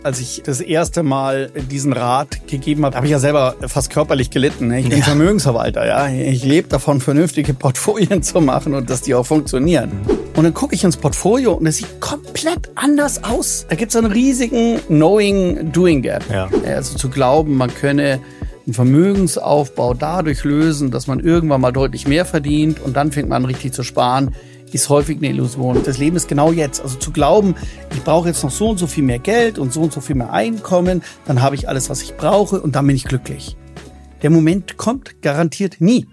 Als ich das erste Mal diesen Rat gegeben habe, habe ich ja selber fast körperlich gelitten. Ich bin Vermögensverwalter, ja. Ich lebe davon, vernünftige Portfolien zu machen und dass die auch funktionieren. Und dann gucke ich ins Portfolio und es sieht komplett anders aus. Da gibt es einen riesigen Knowing-Doing-Gap. Ja. Also zu glauben, man könne einen Vermögensaufbau dadurch lösen, dass man irgendwann mal deutlich mehr verdient und dann fängt man richtig zu sparen, ist häufig eine Illusion. Das Leben ist genau jetzt. Also zu glauben, ich brauche jetzt noch so und so viel mehr Geld und so viel mehr Einkommen, dann habe ich alles, was ich brauche und dann bin ich glücklich. Der Moment kommt garantiert nie.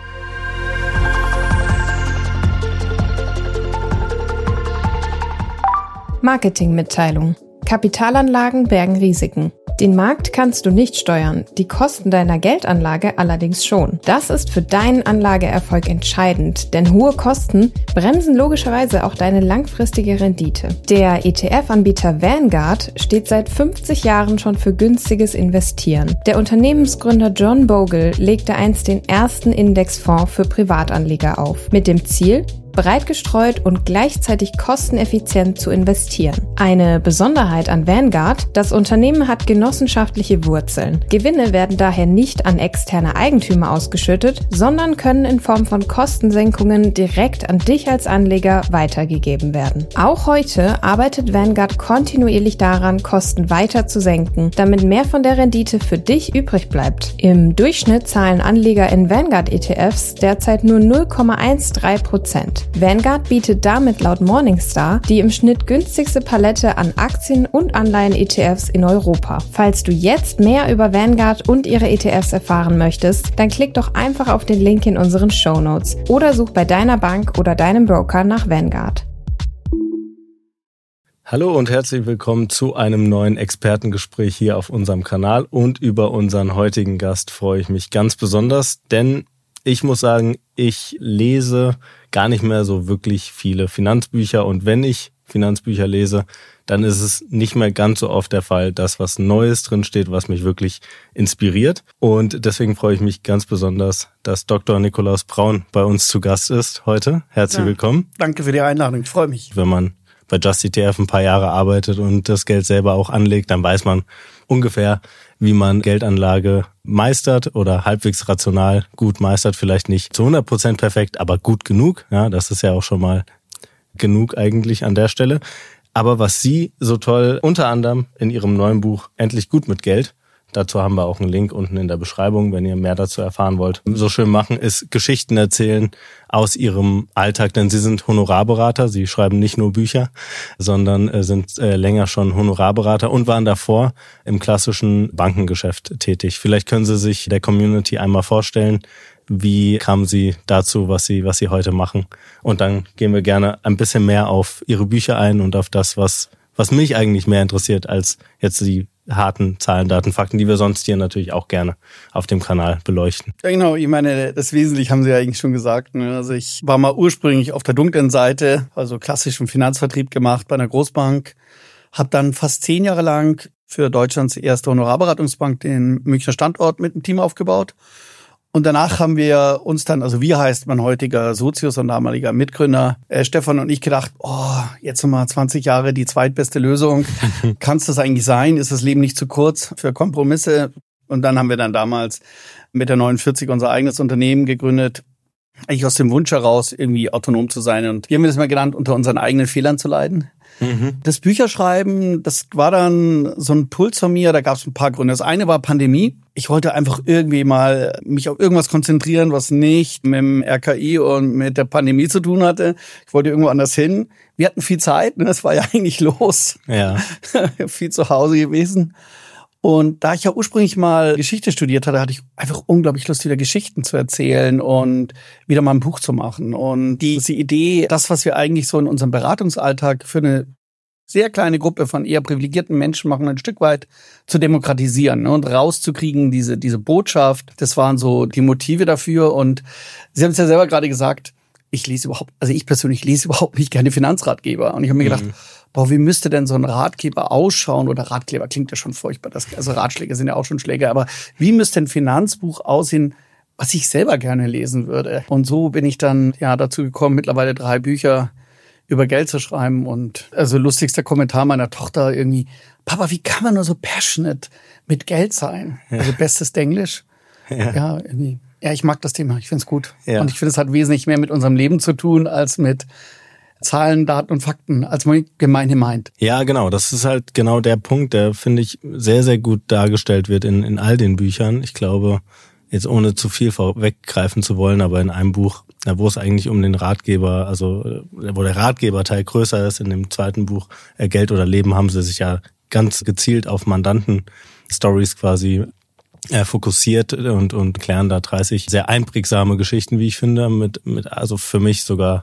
Marketingmitteilung. Kapitalanlagen bergen Risiken. Den Markt kannst du nicht steuern, die Kosten deiner Geldanlage allerdings schon. Das ist für deinen Anlageerfolg entscheidend, denn hohe Kosten bremsen logischerweise auch deine langfristige Rendite. Der ETF-Anbieter Vanguard steht seit 50 Jahren schon für günstiges Investieren. Der Unternehmensgründer John Bogle legte einst den ersten Indexfonds für Privatanleger auf, mit dem Ziel, breit gestreut und gleichzeitig kosteneffizient zu investieren. Eine Besonderheit an Vanguard: das Unternehmen hat genossenschaftliche Wurzeln. Gewinne werden daher nicht an externe Eigentümer ausgeschüttet, sondern können in Form von Kostensenkungen direkt an dich als Anleger weitergegeben werden. Auch heute arbeitet Vanguard kontinuierlich daran, Kosten weiter zu senken, damit mehr von der Rendite für dich übrig bleibt. Im Durchschnitt zahlen Anleger in Vanguard-ETFs derzeit nur 0,13%. Vanguard bietet damit laut Morningstar die im Schnitt günstigste Palette an Aktien- und Anleihen-ETFs in Europa. Falls du jetzt mehr über Vanguard und ihre ETFs erfahren möchtest, dann klick doch einfach auf den Link in unseren Shownotes oder such bei deiner Bank oder deinem Broker nach Vanguard. Hallo und herzlich willkommen zu einem neuen Expertengespräch hier auf unserem Kanal, und über unseren heutigen Gast freue ich mich ganz besonders, denn ich muss sagen, ich lese gar nicht mehr so wirklich viele Finanzbücher, und wenn ich Finanzbücher lese, dann ist es nicht mehr ganz so oft der Fall, dass was Neues drinsteht, was mich wirklich inspiriert. Und deswegen freue ich mich ganz besonders, dass Dr. Nikolaus Braun bei uns zu Gast ist heute. Herzlich willkommen. Danke für die Einladung, ich freue mich. Wenn man bei Just ETF ein paar Jahre arbeitet und das Geld selber auch anlegt, dann weiß man ungefähr, wie man Geldanlage meistert oder halbwegs rational gut meistert. Vielleicht nicht zu 100% perfekt, aber gut genug. Ja, das ist ja auch schon mal genug eigentlich an der Stelle. Aber was Sie so toll, unter anderem in Ihrem neuen Buch Endlich gut mit Geld, dazu haben wir auch einen Link unten in der Beschreibung, wenn ihr mehr dazu erfahren wollt, so schön machen, ist Geschichten erzählen aus Ihrem Alltag. Denn Sie sind Honorarberater, Sie schreiben nicht nur Bücher, sondern sind länger schon Honorarberater und waren davor im klassischen Bankengeschäft tätig. Vielleicht können Sie sich der Community einmal vorstellen, wie kamen Sie dazu, was Sie heute machen? Und dann gehen wir gerne ein bisschen mehr auf Ihre Bücher ein und auf das, was mich eigentlich mehr interessiert als jetzt die harten Zahlen, Daten, Fakten, die wir sonst hier natürlich auch gerne auf dem Kanal beleuchten. Ja, genau. Ich meine, das Wesentliche haben Sie ja eigentlich schon gesagt. Also ich war mal ursprünglich auf der dunklen Seite, also klassischen Finanzvertrieb gemacht bei einer Großbank, habe dann fast 10 Jahre lang für Deutschlands erste Honorarberatungsbank den Münchner Standort mit einem Team aufgebaut. Und danach haben wir uns dann, also wir heißt mein heutiger Sozius und damaliger Mitgründer, Stefan und ich gedacht, jetzt nochmal 20 Jahre die zweitbeste Lösung. Kann es das eigentlich sein? Ist das Leben nicht zu kurz für Kompromisse? Und dann haben wir dann damals mit der 49 unser eigenes Unternehmen gegründet, eigentlich aus dem Wunsch heraus, irgendwie autonom zu sein. Und wir haben das mal genannt, unter unseren eigenen Fehlern zu leiden. Das Bücherschreiben, das war dann so ein Puls von mir, da gab es ein paar Gründe. Das eine war Pandemie. Ich wollte einfach irgendwie mal mich auf irgendwas konzentrieren, was nicht mit dem RKI und mit der Pandemie zu tun hatte. Ich wollte irgendwo anders hin. Wir hatten viel Zeit, das war ja eigentlich los. Ja. Viel zu Hause gewesen. Und da ich ja ursprünglich mal Geschichte studiert hatte, hatte ich einfach unglaublich Lust, wieder Geschichten zu erzählen und wieder mal ein Buch zu machen. Und diese Idee, das, was wir eigentlich so in unserem Beratungsalltag für eine sehr kleine Gruppe von eher privilegierten Menschen machen, ein Stück weit zu demokratisieren, und rauszukriegen, diese Botschaft, das waren so die Motive dafür. Und Sie haben es ja selber gerade gesagt, ich persönlich lese überhaupt nicht gerne Finanzratgeber. Und ich habe mir gedacht, wie müsste denn so ein Ratgeber ausschauen? Oder Ratgeber klingt ja schon furchtbar. Also Ratschläge sind ja auch schon Schläge. Aber wie müsste ein Finanzbuch aussehen, was ich selber gerne lesen würde? Und so bin ich dann dazu gekommen, mittlerweile 3 Bücher über Geld zu schreiben. Und also lustigster Kommentar meiner Tochter irgendwie, Papa, wie kann man nur so passionate mit Geld sein? Also bestes Englisch. Ja, irgendwie. Ja, ich mag das Thema, ich finde es gut. Ja. Und ich finde, es hat wesentlich mehr mit unserem Leben zu tun, als mit Zahlen, Daten und Fakten, als man gemeinhin meint. Ja, genau. Das ist halt genau der Punkt, der, finde ich, sehr, sehr gut dargestellt wird in all den Büchern. Ich glaube, jetzt ohne zu viel vorweggreifen zu wollen, aber in einem Buch, wo es eigentlich um den Ratgeber, also wo der Ratgeberteil größer ist, in dem zweiten Buch Geld oder Leben, haben sie sich ja ganz gezielt auf Mandanten-Stories quasi fokussiert und klären da 30 sehr einprägsame Geschichten, wie ich finde, mit also für mich sogar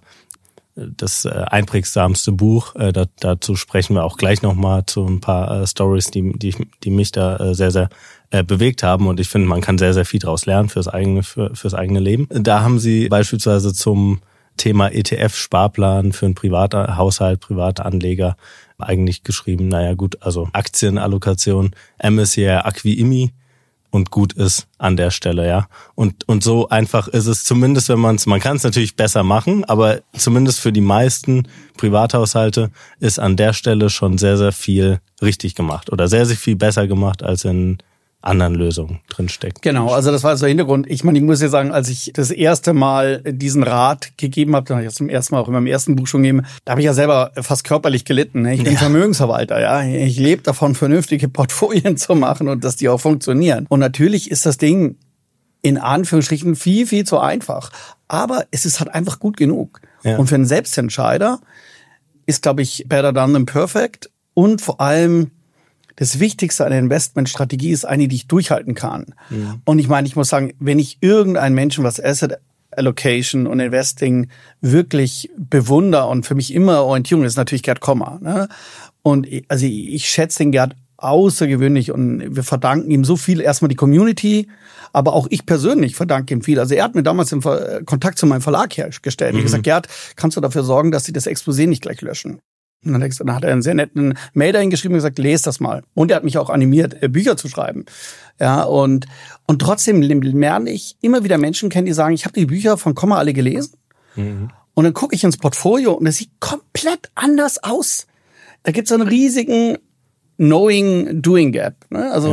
das einprägsamste Buch. Dazu sprechen wir auch gleich nochmal zu ein paar Stories, die mich da sehr, sehr bewegt haben, und ich finde, man kann sehr, sehr viel daraus lernen fürs eigene Leben. Da haben sie beispielsweise zum Thema ETF-Sparplan für einen privaten Haushalt, private Anleger eigentlich geschrieben, naja gut, also Aktienallokation, MSCI Acqui-IMI und gut ist an der Stelle, ja. Und so einfach ist es, zumindest wenn man kann es natürlich besser machen, aber zumindest für die meisten Privathaushalte ist an der Stelle schon sehr, sehr viel richtig gemacht oder sehr, sehr viel besser gemacht, als in anderen Lösungen drinsteckt. Genau, also das war so der Hintergrund. Ich meine, ich muss ja sagen, als ich das erste Mal diesen Rat gegeben habe, dann habe ich das zum ersten Mal auch in meinem ersten Buch schon gegeben, da habe ich ja selber fast körperlich gelitten. Ich bin Vermögensverwalter, ja. Ich lebe davon, vernünftige Portfolien zu machen und dass die auch funktionieren. Und natürlich ist das Ding in Anführungsstrichen viel, viel zu einfach. Aber es ist halt einfach gut genug. Ja. Und für einen Selbstentscheider ist, glaube ich, better done than perfect. Und vor allem das Wichtigste an der Investmentstrategie ist eine, die ich durchhalten kann. Ja. Und ich meine, ich muss sagen, wenn ich irgendeinen Menschen, was Asset Allocation und Investing wirklich bewundere und für mich immer Orientierung ist, natürlich Gerd Kommer. Ne? Und also ich schätze den Gerd außergewöhnlich und wir verdanken ihm so viel. Erstmal die Community, aber auch ich persönlich verdanke ihm viel. Also er hat mir damals im Kontakt zu meinem Verlag hergestellt. Ich habe gesagt, Gerd, kannst du dafür sorgen, dass sie das Exposé nicht gleich löschen? Und dann hat er einen sehr netten Mail dahin geschrieben und gesagt, lest das mal. Und er hat mich auch animiert, Bücher zu schreiben. Ja, und trotzdem lerne ich immer wieder Menschen kennen, die sagen, ich habe die Bücher von Kommer alle gelesen. Mhm. Und dann gucke ich ins Portfolio und es sieht komplett anders aus. Da gibt es einen riesigen Knowing-Doing-Gap. Ne? Also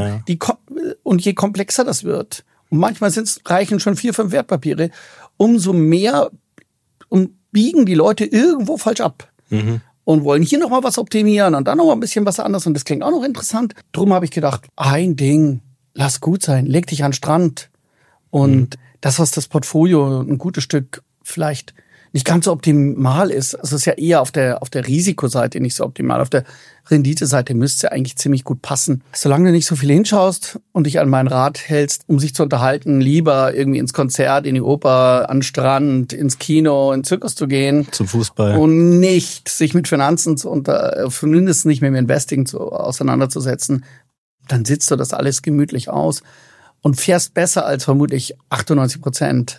und je komplexer das wird, und manchmal reichen schon 4, 5 Wertpapiere, umso mehr biegen die Leute irgendwo falsch ab. Mhm. Und wollen hier noch mal was optimieren und dann noch mal ein bisschen was anderes. Und das klingt auch noch interessant. Drum habe ich gedacht, ein Ding, lass gut sein, leg dich an den Strand. Und das, was das Portfolio ein gutes Stück vielleicht nicht ganz so optimal ist, also es ist ja eher auf der Risikoseite nicht so optimal. Auf der Renditeseite müsste es ja eigentlich ziemlich gut passen. Solange du nicht so viel hinschaust und dich an meinen Rat hältst, um sich zu unterhalten, lieber irgendwie ins Konzert, in die Oper, an den Strand, ins Kino, in den Zirkus zu gehen. Zum Fußball. Und nicht sich mit Finanzen mindestens nicht mehr mit Investing auseinanderzusetzen, dann sitzt du das alles gemütlich aus und fährst besser als vermutlich 98%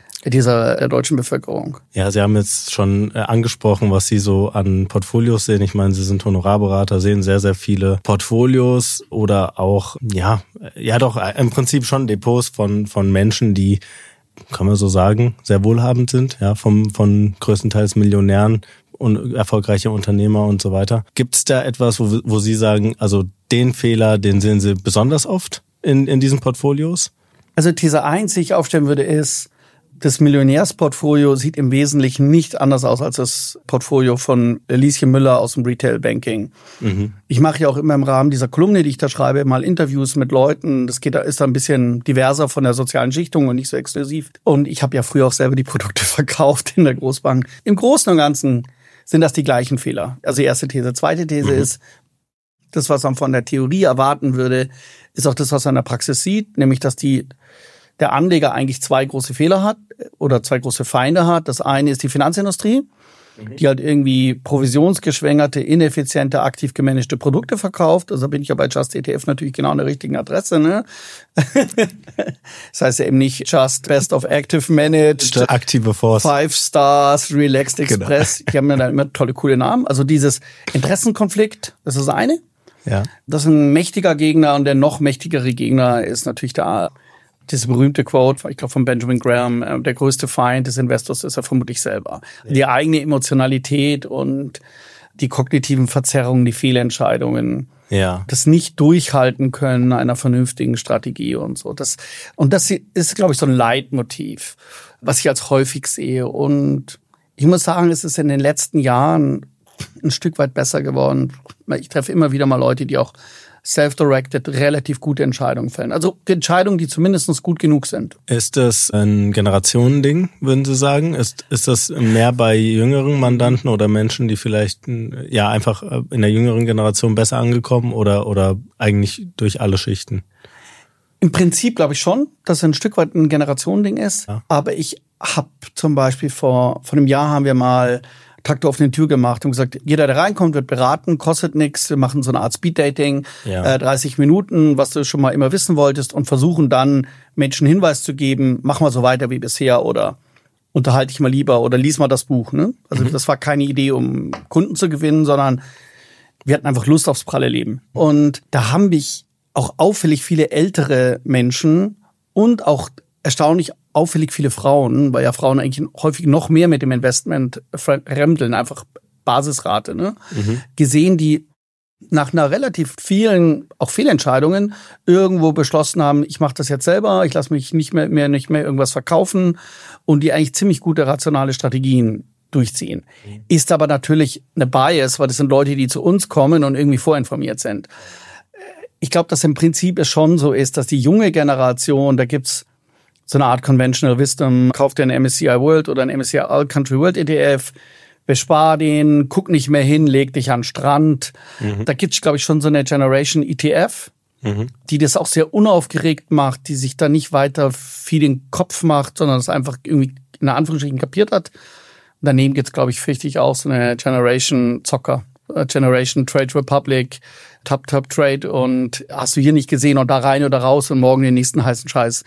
der deutschen Bevölkerung. Ja, Sie haben jetzt schon angesprochen, was Sie so an Portfolios sehen. Ich meine, Sie sind Honorarberater, sehen sehr, sehr viele Portfolios oder auch, ja doch, im Prinzip schon Depots von Menschen, die, kann man so sagen, sehr wohlhabend sind, ja, von größtenteils Millionären und erfolgreiche Unternehmer und so weiter. Gibt es da etwas, wo Sie sagen, also den Fehler, den sehen Sie besonders oft in diesen Portfolios? Also These 1, die ich aufstellen würde, ist, das Millionärsportfolio sieht im Wesentlichen nicht anders aus als das Portfolio von Lieschen Müller aus dem Retail Banking. Mhm. Ich mache ja auch immer im Rahmen dieser Kolumne, die ich da schreibe, mal Interviews mit Leuten. Ist da ein bisschen diverser von der sozialen Schichtung und nicht so exklusiv. Und ich habe ja früher auch selber die Produkte verkauft in der Großbank. Im Großen und Ganzen sind das die gleichen Fehler. Also erste These. Zweite These ist, das, was man von der Theorie erwarten würde, ist auch das, was man in der Praxis sieht, nämlich, dass der Anleger eigentlich 2 große Fehler hat oder 2 große Feinde hat. Das eine ist die Finanzindustrie, die halt irgendwie provisionsgeschwängerte, ineffiziente, aktiv gemanagte Produkte verkauft. Also bin ich ja bei Just ETF natürlich genau an der richtigen Adresse. Ne? Das heißt ja eben nicht Just Best of Active Managed, aktive Force, 5 Stars, Relaxed Express. Genau. Die haben ja dann immer tolle, coole Namen. Also dieses Interessenkonflikt, das ist das eine. Ja. Das ist ein mächtiger Gegner und der noch mächtigere Gegner ist natürlich der Das berühmte Quote, ich glaube von Benjamin Graham, der größte Feind des Investors ist er vermutlich selber. Ja. Die eigene Emotionalität und die kognitiven Verzerrungen, die Fehlentscheidungen, das nicht durchhalten können einer vernünftigen Strategie und so. Das ist, glaube ich, so ein Leitmotiv, was ich als häufig sehe. Und ich muss sagen, es ist in den letzten Jahren ein Stück weit besser geworden. Ich treffe immer wieder mal Leute, die auch self-directed relativ gute Entscheidungen fällen. Also Entscheidungen, die zumindest gut genug sind. Ist das ein Generationending, würden Sie sagen? Ist das mehr bei jüngeren Mandanten oder Menschen, die vielleicht einfach in der jüngeren Generation besser angekommen oder eigentlich durch alle Schichten? Im Prinzip glaube ich schon, dass es ein Stück weit ein Generationending ist. Ja. Aber ich habe zum Beispiel vor einem Jahr haben wir mal Traktor auf eine Tür gemacht und gesagt, jeder, der reinkommt, wird beraten, kostet nichts. Wir machen so eine Art Speed-Dating, 30 Minuten, was du schon mal immer wissen wolltest und versuchen dann Menschen Hinweis zu geben, mach mal so weiter wie bisher oder unterhalte dich mal lieber oder lies mal das Buch. Ne? Also das war keine Idee, um Kunden zu gewinnen, sondern wir hatten einfach Lust aufs pralle Leben. Und da haben mich auch auffällig viele ältere Menschen und auch erstaunlich auffällig viele Frauen, weil ja Frauen eigentlich häufig noch mehr mit dem Investment fremdeln, einfach Basisrate, ne? Gesehen, die nach einer relativ vielen, auch Fehlentscheidungen, irgendwo beschlossen haben, ich mache das jetzt selber, ich lasse mich nicht mehr irgendwas verkaufen und die eigentlich ziemlich gute rationale Strategien durchziehen. Ist aber natürlich eine Bias, weil das sind Leute, die zu uns kommen und irgendwie vorinformiert sind. Ich glaube, dass im Prinzip es schon so ist, dass die junge Generation, da gibt's so eine Art Conventional Wisdom, kauf dir einen MSCI World oder einen MSCI All Country World ETF, bespar den, guck nicht mehr hin, leg dich an den Strand. Da gibt's, glaube ich, schon so eine Generation ETF, die das auch sehr unaufgeregt macht, die sich da nicht weiter viel den Kopf macht, sondern das einfach irgendwie in Anführungsstrichen kapiert hat. Und daneben gibt's, glaube ich, richtig auch so eine Generation Zocker, Generation Trade Republic, Top Trade und hast du hier nicht gesehen und da rein oder raus und morgen den nächsten heißen Scheiß.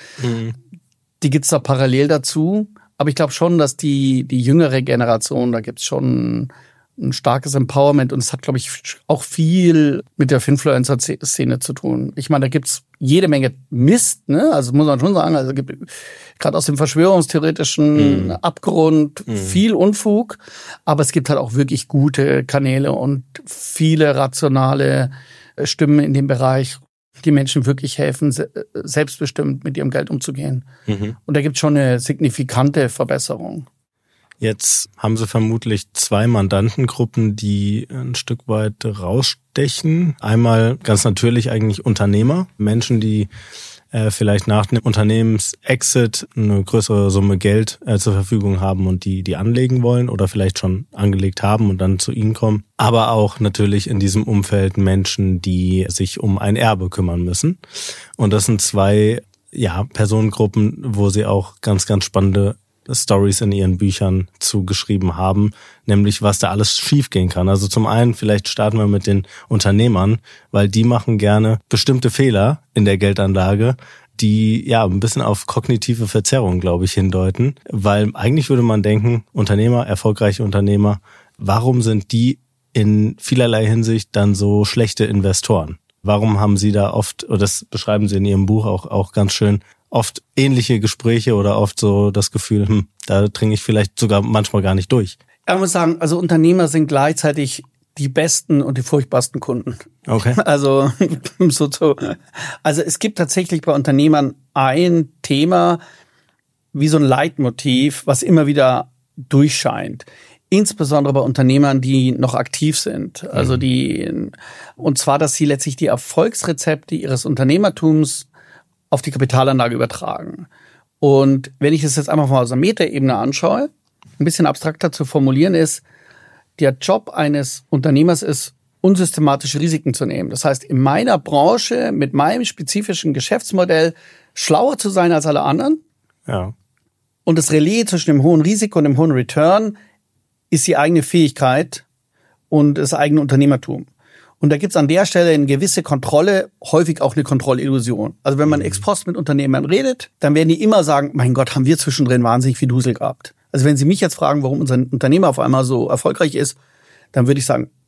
Die gibt's da parallel dazu. Aber ich glaube schon, dass die jüngere Generation, da gibt's schon ein starkes Empowerment und es hat, glaube ich, auch viel mit der Finfluencer-Szene zu tun. Ich meine, da gibt's jede Menge Mist, ne? Also muss man schon sagen, also gibt gerade aus dem verschwörungstheoretischen Abgrund viel Unfug, aber es gibt halt auch wirklich gute Kanäle und viele rationale Stimmen in dem Bereich, die Menschen wirklich helfen, selbstbestimmt mit ihrem Geld umzugehen. Und da gibt es schon eine signifikante Verbesserung. Jetzt haben Sie vermutlich 2 Mandantengruppen, die ein Stück weit rausstechen. Einmal ganz natürlich eigentlich Unternehmer, Menschen, die vielleicht nach einem Unternehmensexit eine größere Summe Geld zur Verfügung haben und die anlegen wollen oder vielleicht schon angelegt haben und dann zu Ihnen kommen. Aber auch natürlich in diesem Umfeld Menschen, die sich um ein Erbe kümmern müssen. Und das sind 2 Personengruppen, wo Sie auch ganz, ganz spannende Stories in Ihren Büchern zugeschrieben haben, nämlich was da alles schiefgehen kann. Also zum einen, vielleicht starten wir mit den Unternehmern, weil die machen gerne bestimmte Fehler in der Geldanlage, die ein bisschen auf kognitive Verzerrung, glaube ich, hindeuten. Weil eigentlich würde man denken, Unternehmer, erfolgreiche Unternehmer, warum sind die in vielerlei Hinsicht dann so schlechte Investoren? Warum haben Sie da oft, oder das beschreiben Sie in Ihrem Buch auch ganz schön, oft ähnliche Gespräche oder oft so das Gefühl, da dringe ich vielleicht sogar manchmal gar nicht durch? Ich muss sagen, also Unternehmer sind gleichzeitig die besten und die furchtbarsten Kunden. Okay. Also es gibt tatsächlich bei Unternehmern ein Thema, wie so ein Leitmotiv, was immer wieder durchscheint. Insbesondere bei Unternehmern, die noch aktiv sind. Also und zwar, dass sie letztlich die Erfolgsrezepte ihres Unternehmertums auf die Kapitalanlage übertragen. Und wenn ich das jetzt einfach mal aus der Metaebene anschaue, ein bisschen abstrakter zu formulieren ist, der Job eines Unternehmers ist, unsystematische Risiken zu nehmen. Das heißt, in meiner Branche, mit meinem spezifischen Geschäftsmodell, schlauer zu sein als alle anderen. Ja. Und das Relais zwischen dem hohen Risiko und dem hohen Return ist die eigene Fähigkeit und das eigene Unternehmertum. Und da gibt's an der Stelle eine gewisse Kontrolle, häufig auch eine Kontrollillusion. Also wenn man ex post mit Unternehmern redet, dann werden die immer sagen, mein Gott, haben wir zwischendrin wahnsinnig viel Dusel gehabt. Also wenn Sie mich jetzt fragen, warum unser Unternehmer auf einmal so erfolgreich ist, dann würde ich sagen,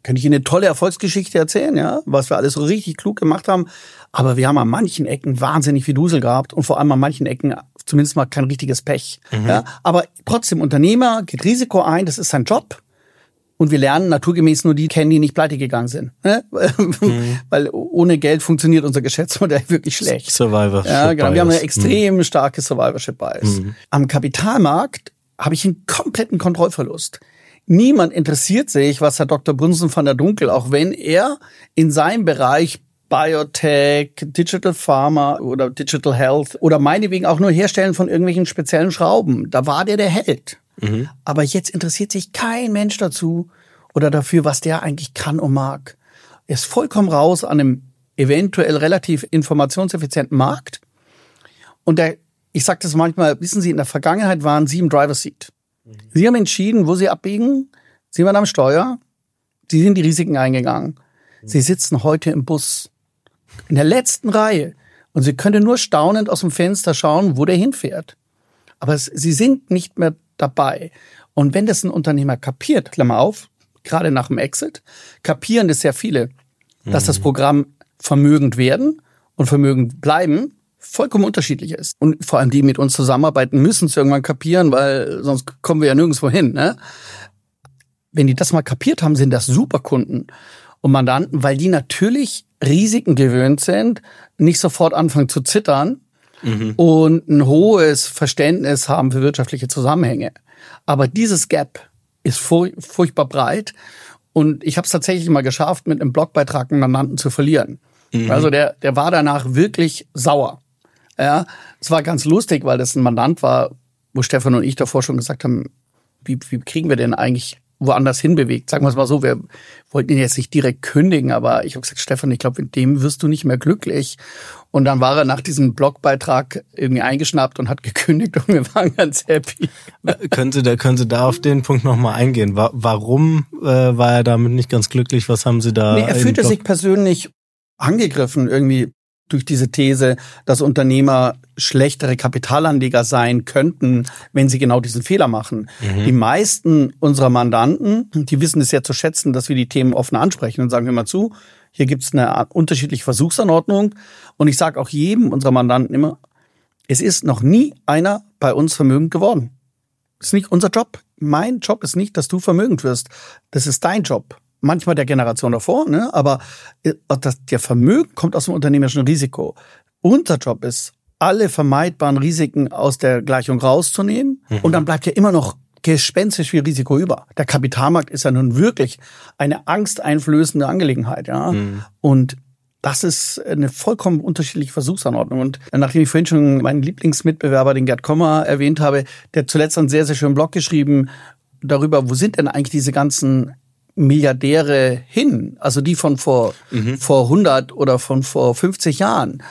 Könnte ich Ihnen eine tolle Erfolgsgeschichte erzählen, ja, was wir alles so richtig klug gemacht haben. Aber wir haben an manchen Ecken wahnsinnig viel Dusel gehabt und vor allem an manchen Ecken zumindest mal kein richtiges Pech. Ja, aber trotzdem, Unternehmer geht Risiko ein, das ist sein Job. Und wir lernen naturgemäß nur die kennen, die nicht pleite gegangen sind. Ne? Weil ohne Geld funktioniert unser Geschäftsmodell wirklich schlecht. Survivorship ja, genau. Bias. Wir haben eine extrem starke Survivorship Bias. Am Kapitalmarkt habe ich einen kompletten Kontrollverlust. Niemand interessiert sich, was Herr Dr. Brunsen van der Dunkel, auch wenn er in seinem Bereich Biotech, Digital Pharma oder Digital Health oder meinetwegen auch nur Herstellen von irgendwelchen speziellen Schrauben, da war der Held. Aber jetzt interessiert sich kein Mensch dazu oder dafür, was der eigentlich kann und mag. Er ist vollkommen raus an einem eventuell relativ informationseffizienten Markt. Und ich sage das manchmal, wissen Sie, in der Vergangenheit waren Sie im Driver's Seat. Sie haben entschieden, wo Sie abbiegen. Sie waren am Steuer. Sie sind die Risiken eingegangen. Sie sitzen heute im Bus in der letzten Reihe. Und Sie können nur staunend aus dem Fenster schauen, wo der hinfährt. Aber Sie sind nicht mehr dabei. Und wenn das ein Unternehmer kapiert, Klammer auf, gerade nach dem Exit, kapieren das sehr viele, dass das Programm vermögend werden und vermögend bleiben vollkommen unterschiedlich ist. Und vor allem die mit uns zusammenarbeiten, müssen es irgendwann kapieren, weil sonst kommen wir ja nirgendwo hin. Ne? Wenn die das mal kapiert haben, sind das super Kunden und Mandanten, weil die natürlich Risiken gewöhnt sind, nicht sofort anfangen zu zittern, und ein hohes Verständnis haben für wirtschaftliche Zusammenhänge. Aber dieses Gap ist furchtbar breit und ich habe es tatsächlich mal geschafft, mit einem Blogbeitrag einen Mandanten zu verlieren. Also der war danach wirklich sauer. Ja, es war ganz lustig, weil das ein Mandant war, wo Stefan und ich davor schon gesagt haben, wie kriegen wir denn eigentlich woanders hinbewegt? Sagen wir es mal so, wir wollten ihn jetzt nicht direkt kündigen, aber ich habe gesagt, Stefan, ich glaube, mit dem wirst du nicht mehr glücklich. Und dann war er nach diesem Blogbeitrag irgendwie eingeschnappt und hat gekündigt und wir waren ganz happy. Können Sie da auf den Punkt nochmal eingehen? Warum war er damit nicht ganz glücklich? Was haben Sie da? Nee, er fühlte sich persönlich angegriffen irgendwie durch diese These, dass Unternehmer schlechtere Kapitalanleger sein könnten, wenn sie genau diesen Fehler machen. Die meisten unserer Mandanten, die wissen es sehr zu schätzen, dass wir die Themen offen ansprechen und sagen, hör mal zu, hier gibt's eine unterschiedliche Versuchsanordnung. Und ich sage auch jedem unserer Mandanten immer, es ist noch nie einer bei uns vermögend geworden. Das ist nicht unser Job. Mein Job ist nicht, dass du vermögend wirst. Das ist dein Job. Manchmal der Generation davor, ne? Aber der Vermögen kommt aus dem unternehmerischen Risiko. Unser Job ist, alle vermeidbaren Risiken aus der Gleichung rauszunehmen. Und dann bleibt ja immer noch gespenstisch viel Risiko über. Der Kapitalmarkt ist ja nun wirklich eine angsteinflößende Angelegenheit, ja. Und das ist eine vollkommen unterschiedliche Versuchsanordnung. Und nachdem ich vorhin schon meinen Lieblingsmitbewerber, den Gerd Kommer, erwähnt habe, der hat zuletzt einen sehr, sehr schönen Blog geschrieben darüber, wo sind denn eigentlich diese ganzen Milliardäre hin? Also die von vor 100 oder von vor 50 Jahren.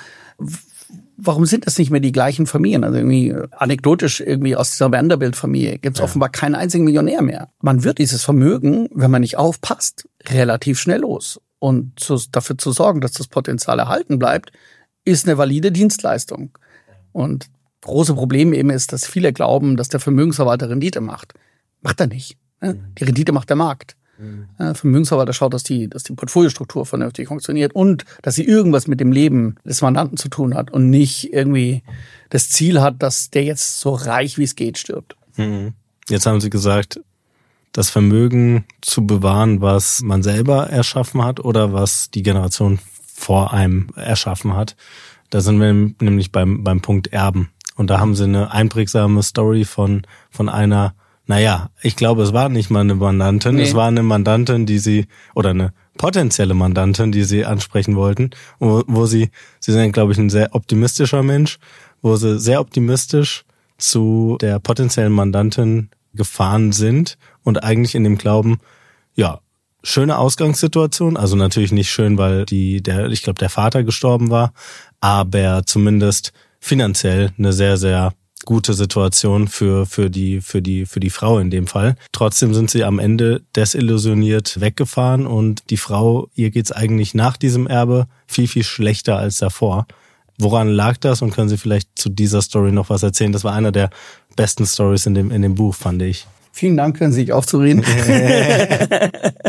Warum sind das nicht mehr die gleichen Familien? Also irgendwie anekdotisch irgendwie aus dieser Vanderbilt-Familie gibt es offenbar keinen einzigen Millionär mehr. Man wird dieses Vermögen, wenn man nicht aufpasst, relativ schnell los. Und dafür zu sorgen, dass das Potenzial erhalten bleibt, ist eine valide Dienstleistung. Und große Problem eben ist, dass viele glauben, dass der Vermögensverwalter Rendite macht. Macht er nicht. Die Rendite macht der Markt. Vermögensverwalter schaut, dass die Portfoliostruktur vernünftig funktioniert und dass sie irgendwas mit dem Leben des Mandanten zu tun hat und nicht irgendwie das Ziel hat, dass der jetzt so reich wie es geht stirbt. Jetzt haben Sie gesagt, das Vermögen zu bewahren, was man selber erschaffen hat oder was die Generation vor einem erschaffen hat. Da sind wir nämlich beim Punkt Erben. Und da haben Sie eine einprägsame Story von einer, naja, ich glaube, es war nicht mal eine Mandantin, es war eine Mandantin, oder eine potenzielle Mandantin, die Sie ansprechen wollten, wo Sie sind, glaube ich, ein sehr optimistischer Mensch, wo Sie sehr optimistisch zu der potenziellen Mandantin gefahren sind und eigentlich in dem Glauben, ja, schöne Ausgangssituation, also natürlich nicht schön, weil ich glaube, der Vater gestorben war, aber zumindest finanziell eine sehr, sehr gute Situation für die Frau in dem Fall. Trotzdem sind sie am Ende desillusioniert weggefahren und die Frau, ihr geht's eigentlich nach diesem Erbe viel, viel schlechter als davor. Woran lag das und können Sie vielleicht zu dieser Story noch was erzählen? Das war einer der besten Stories in dem Buch, fand ich. Vielen Dank, können Sie sich aufzureden.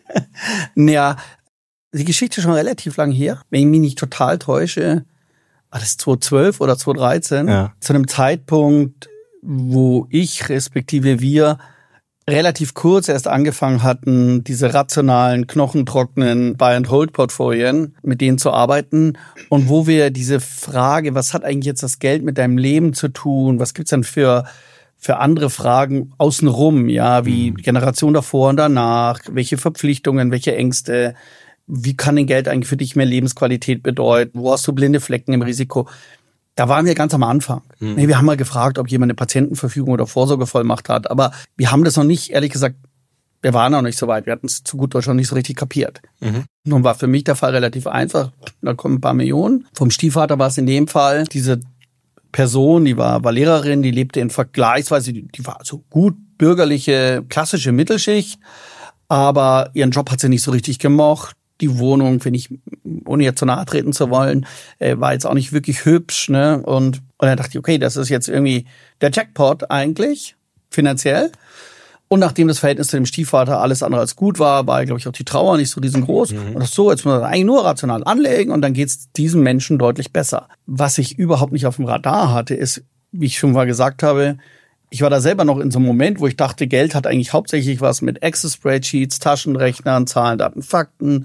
Naja, die Geschichte ist schon relativ lang her. Wenn ich mich nicht total täusche, war das 2012 oder 2013, zu einem Zeitpunkt, wo ich respektive wir relativ kurz erst angefangen hatten, diese rationalen, knochentrockenen Buy-and-Hold-Portfolien, mit denen zu arbeiten und wo wir diese Frage, was hat eigentlich jetzt das Geld mit deinem Leben zu tun, was gibt's denn für andere Fragen außenrum, ja, wie Generation davor und danach, welche Verpflichtungen, welche Ängste, wie kann denn Geld eigentlich für dich mehr Lebensqualität bedeuten, wo hast du blinde Flecken im Risiko? Da waren wir ganz am Anfang. Wir haben mal gefragt, ob jemand eine Patientenverfügung oder Vorsorgevollmacht hat, aber wir haben das noch nicht, ehrlich gesagt, wir waren noch nicht so weit, wir hatten es zu gut Deutsch noch nicht so richtig kapiert. Nun war für mich der Fall relativ einfach, da kommen ein paar Millionen. Vom Stiefvater war es in dem Fall, diese Person, die war Lehrerin, die lebte in vergleichsweise, die war so gut bürgerliche, klassische Mittelschicht, aber ihren Job hat sie nicht so richtig gemocht. Die Wohnung, finde ich, ohne jetzt zu nahe treten zu wollen, war jetzt auch nicht wirklich hübsch, ne? Und dann dachte ich, okay, das ist jetzt irgendwie der Jackpot eigentlich, finanziell. Und nachdem das Verhältnis zu dem Stiefvater alles andere als gut war, war, glaube ich, auch die Trauer nicht so riesengroß. Und das so, jetzt muss man eigentlich nur rational anlegen und dann geht's diesem Menschen deutlich besser. Was ich überhaupt nicht auf dem Radar hatte, ist, wie ich schon mal gesagt habe, ich war da selber noch in so einem Moment, wo ich dachte, Geld hat eigentlich hauptsächlich was mit Excel-Spreadsheets, Taschenrechnern, Zahlen, Daten, Fakten,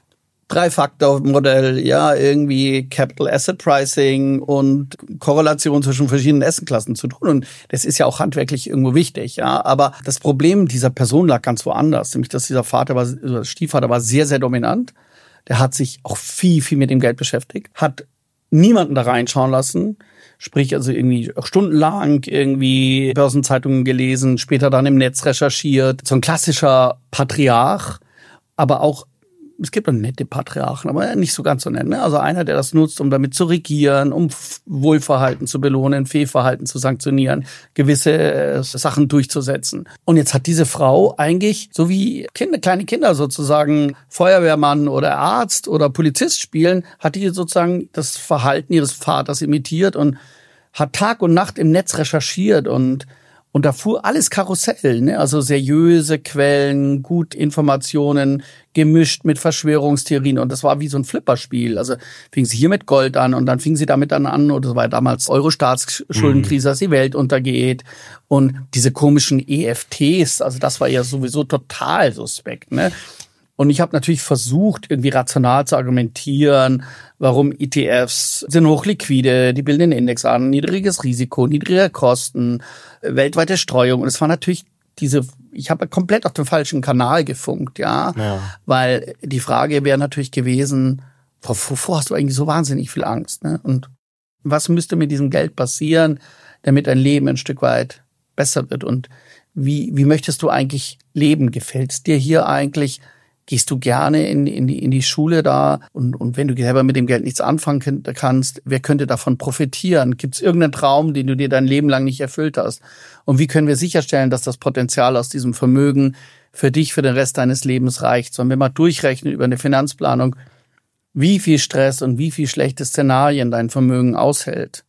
3-Faktor-Modell, ja, irgendwie Capital Asset Pricing und Korrelation zwischen verschiedenen Assetklassen zu tun. Und das ist ja auch handwerklich irgendwo wichtig, ja. Aber das Problem dieser Person lag ganz woanders. Nämlich, dass dieser Stiefvater war sehr, sehr dominant. Der hat sich auch viel, viel mit dem Geld beschäftigt, hat niemanden da reinschauen lassen. Sprich, also irgendwie auch stundenlang irgendwie Börsenzeitungen gelesen, später dann im Netz recherchiert. So ein klassischer Patriarch, aber auch, es gibt auch nette Patriarchen, aber nicht so ganz so nett, ne? Also einer, der das nutzt, um damit zu regieren, um Wohlverhalten zu belohnen, Fehlverhalten zu sanktionieren, gewisse Sachen durchzusetzen. Und jetzt hat diese Frau eigentlich, so wie kleine Kinder sozusagen, Feuerwehrmann oder Arzt oder Polizist spielen, hat die sozusagen das Verhalten ihres Vaters imitiert und hat Tag und Nacht im Netz recherchiert und da fuhr alles Karussell, ne? Also seriöse Quellen, gut Informationen, gemischt mit Verschwörungstheorien. Und das war wie so ein Flipperspiel. Also fing sie hier mit Gold an und dann fing sie damit dann an. Und das war damals Euro-Staatsschuldenkrise, dass die Welt untergeht. Und diese komischen EFTs, also das war ja sowieso total suspekt, ne? Und ich habe natürlich versucht, irgendwie rational zu argumentieren, warum ETFs sind hochliquide, die bilden den Index an, niedriges Risiko, niedrige Kosten, weltweite Streuung. Und es war natürlich ich habe komplett auf dem falschen Kanal gefunkt, ja. Weil die Frage wäre natürlich gewesen, wovor hast du eigentlich so wahnsinnig viel Angst, ne? Und was müsste mit diesem Geld passieren, damit dein Leben ein Stück weit besser wird? Und wie möchtest du eigentlich leben? Gefällt's dir hier eigentlich? Gehst du gerne in die Schule da? Und wenn du selber mit dem Geld nichts anfangen kannst, wer könnte davon profitieren? Gibt es irgendeinen Traum, den du dir dein Leben lang nicht erfüllt hast? Und wie können wir sicherstellen, dass das Potenzial aus diesem Vermögen für dich, für den Rest deines Lebens reicht? Sollen wir mal durchrechnen über eine Finanzplanung, wie viel Stress und wie viel schlechte Szenarien dein Vermögen aushält?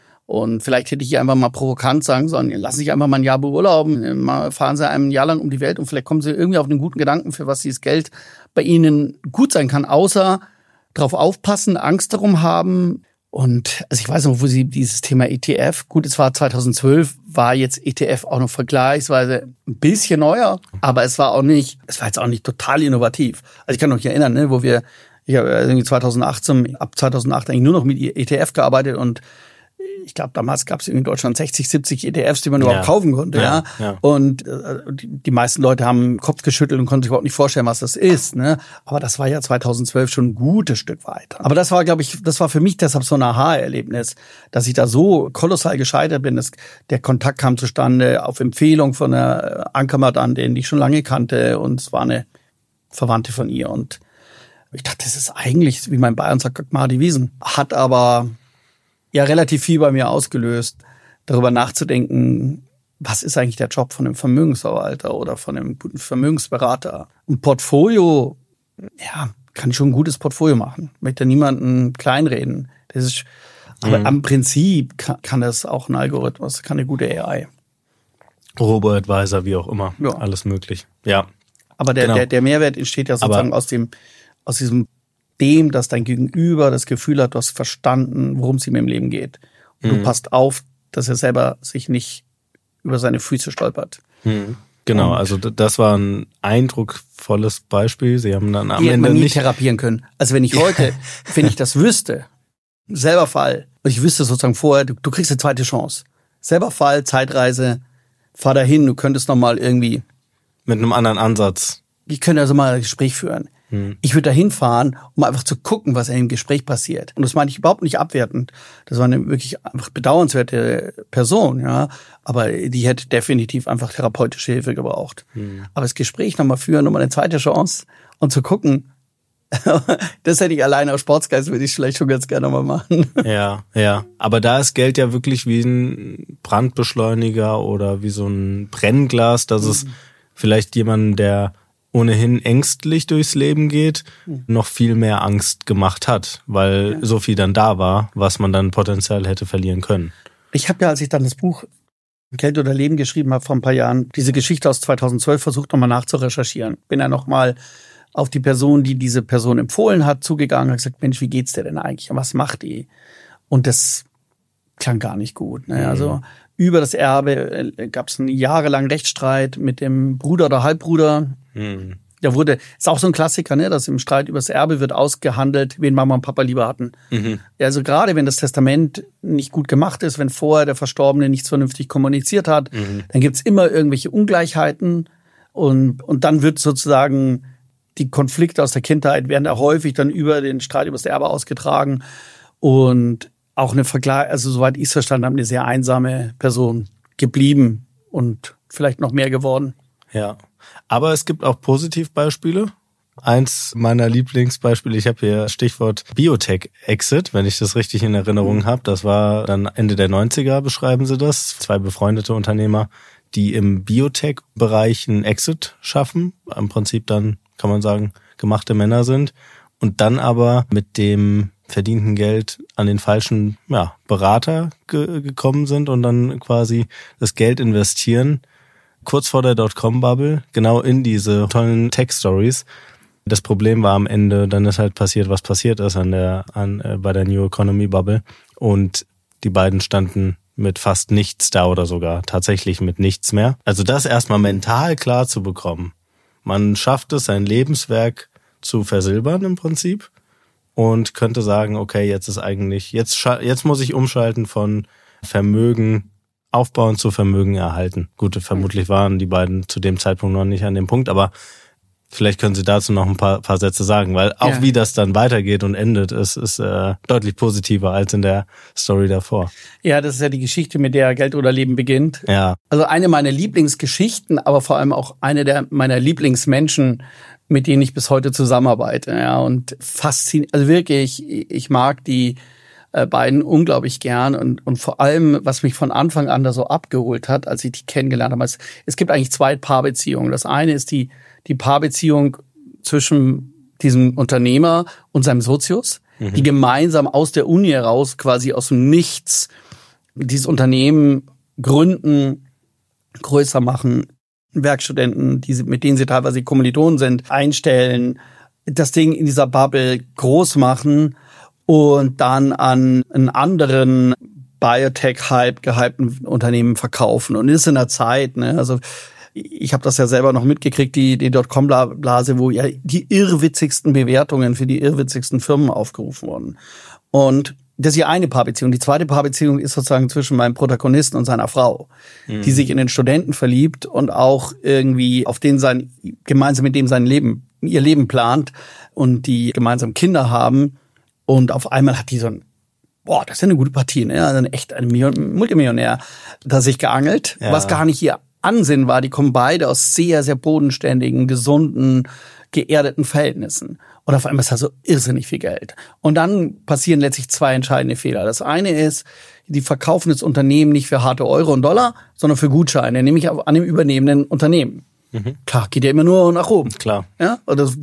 Und vielleicht hätte ich hier einfach mal provokant sagen sollen, lassen Sie sich einfach mal ein Jahr beurlauben, fahren Sie ein Jahr lang um die Welt und vielleicht kommen Sie irgendwie auf einen guten Gedanken, für was dieses Geld bei Ihnen gut sein kann, außer drauf aufpassen, Angst darum haben. Und also ich weiß noch, wo Sie dieses Thema ETF, gut, es war 2012, war jetzt ETF auch noch vergleichsweise ein bisschen neuer, aber es war jetzt auch nicht total innovativ. Also ich kann mich erinnern, ne, ich habe irgendwie ab 2008 eigentlich nur noch mit ETF gearbeitet und ich glaube, damals gab es in Deutschland 60, 70 ETFs, die man überhaupt kaufen konnte, ja. Und die meisten Leute haben den Kopf geschüttelt und konnten sich überhaupt nicht vorstellen, was das ist, ne. Aber das war ja 2012 schon ein gutes Stück weiter. Aber das war für mich deshalb so ein Aha-Erlebnis, dass ich da so kolossal gescheitert bin. Der Kontakt kam zustande auf Empfehlung von einer Ankermandantin, die ich schon lange kannte, und es war eine Verwandte von ihr. Und ich dachte, das ist eigentlich, wie man in Bayern sagt, Gagmar die Wiesen. Hat aber ja relativ viel bei mir ausgelöst, darüber nachzudenken, was ist eigentlich der Job von einem Vermögensverwalter oder von einem guten Vermögensberater. Ein Portfolio, ja, kann ich schon ein gutes Portfolio machen. Ich möchte niemanden kleinreden. Aber am Prinzip kann das auch ein Algorithmus, kann eine gute AI. Robo-Advisor, wie auch immer, ja. Alles möglich. Ja. Aber der Mehrwert entsteht ja sozusagen aus diesem, dass dein Gegenüber das Gefühl hat, du hast verstanden, worum es ihm im Leben geht. Und du passt auf, dass er selber sich nicht über seine Füße stolpert. Genau, also das war ein eindrucksvolles Beispiel. Sie haben dann am Ende man nie therapieren können. Also wenn ich heute, wenn ich das wüsste, selber Fall, und ich wüsste sozusagen vorher, du kriegst eine zweite Chance. Selber Fall, Zeitreise, fahr dahin, du könntest nochmal irgendwie mit einem anderen Ansatz. Ich könnte also mal ein Gespräch führen. Ich würde da hinfahren, um einfach zu gucken, was in dem Gespräch passiert. Und das meine ich überhaupt nicht abwertend. Das war eine wirklich einfach bedauernswerte Person, ja. Aber die hätte definitiv einfach therapeutische Hilfe gebraucht. Aber das Gespräch nochmal führen, nochmal eine zweite Chance und zu gucken, das hätte ich alleine aus Sportsgeist, würde ich vielleicht schon ganz gerne mal machen. Ja. Aber da ist Geld ja wirklich wie ein Brandbeschleuniger oder wie so ein Brennglas, dass es vielleicht jemanden, der ohnehin ängstlich durchs Leben geht, noch viel mehr Angst gemacht hat, weil so viel dann da war, was man dann potenziell hätte verlieren können. Ich habe ja, als ich dann das Buch Geld oder Leben geschrieben habe vor ein paar Jahren, diese Geschichte aus 2012 versucht nochmal nachzurecherchieren. Bin ja nochmal auf die Person, die diese Person empfohlen hat, zugegangen und gesagt, Mensch, wie geht's dir denn eigentlich und was macht die? Und das klang gar nicht gut. Ne? Also über das Erbe gab es einen jahrelangen Rechtsstreit mit dem Bruder oder Halbbruder. Da ist auch so ein Klassiker, ne, dass im Streit über das Erbe wird ausgehandelt, wen Mama und Papa lieber hatten. Also gerade wenn das Testament nicht gut gemacht ist, wenn vorher der Verstorbene nichts vernünftig kommuniziert hat, dann gibt's immer irgendwelche Ungleichheiten und dann wird sozusagen die Konflikte aus der Kindheit werden da häufig dann über den Streit über das Erbe ausgetragen und auch eine also soweit ich es verstanden habe, eine sehr einsame Person geblieben und vielleicht noch mehr geworden. Ja, aber es gibt auch Positivbeispiele. Eins meiner Lieblingsbeispiele, ich habe hier Stichwort Biotech-Exit, wenn ich das richtig in Erinnerung habe. Das war dann Ende der 90er, beschreiben sie das. 2 befreundete Unternehmer, die im Biotech-Bereich einen Exit schaffen. Im Prinzip dann, kann man sagen, gemachte Männer sind. Und dann aber mit dem verdienten Geld an den falschen Berater gekommen sind und dann quasi das Geld investieren, kurz vor der Dotcom-Bubble, genau in diese tollen Tech-Stories. Das Problem war am Ende, dann ist halt passiert, was passiert ist bei der New Economy-Bubble. Und die beiden standen mit fast nichts da oder sogar tatsächlich mit nichts mehr. Also das erstmal mental klar zu bekommen. Man schafft es, sein Lebenswerk zu versilbern im Prinzip und könnte sagen, okay, jetzt muss ich umschalten von Vermögen aufbauen zu Vermögen erhalten. Gut, vermutlich waren die beiden zu dem Zeitpunkt noch nicht an dem Punkt, aber vielleicht können Sie dazu noch ein paar Sätze sagen, weil auch wie das dann weitergeht und endet, ist deutlich positiver als in der Story davor. Ja, das ist ja die Geschichte, mit der Geld oder Leben beginnt. Ja. Also eine meiner Lieblingsgeschichten, aber vor allem auch eine meiner Lieblingsmenschen, mit denen ich bis heute zusammenarbeite. Ja, und faszinierend, also wirklich, ich mag die beiden unglaublich gern und vor allem, was mich von Anfang an da so abgeholt hat, als ich die kennengelernt habe, es gibt eigentlich 2 Paarbeziehungen. Das eine ist die Paarbeziehung zwischen diesem Unternehmer und seinem Sozius, die gemeinsam aus der Uni heraus quasi aus dem Nichts dieses Unternehmen gründen, größer machen, Werkstudenten, mit denen sie teilweise Kommilitonen sind, einstellen, das Ding in dieser Bubble groß machen und dann an einen anderen Biotech-Hype gehypten Unternehmen verkaufen. Und das ist in der Zeit, ne, also ich habe das ja selber noch mitgekriegt, die Dotcom-Blase, wo ja die irrwitzigsten Bewertungen für die irrwitzigsten Firmen aufgerufen wurden. Und das ist ja eine Paarbeziehung. Die zweite Paarbeziehung ist sozusagen zwischen meinem Protagonisten und seiner Frau, die sich in den Studenten verliebt und auch irgendwie gemeinsam mit dem ihr Leben plant und die gemeinsam Kinder haben. Und auf einmal hat die so das ist ja eine gute Partie, ne? Also ein Multimillionär, da sich geangelt, was gar nicht ihr Ansinn war. Die kommen beide aus sehr, sehr bodenständigen, gesunden, geerdeten Verhältnissen. Und auf einmal ist da so irrsinnig viel Geld. Und dann passieren letztlich 2 entscheidende Fehler. Das eine ist, die verkaufen das Unternehmen nicht für harte Euro und Dollar, sondern für Gutscheine, nämlich an dem übernehmenden Unternehmen. Klar, geht ja immer nur nach oben. Klar. Ja, und das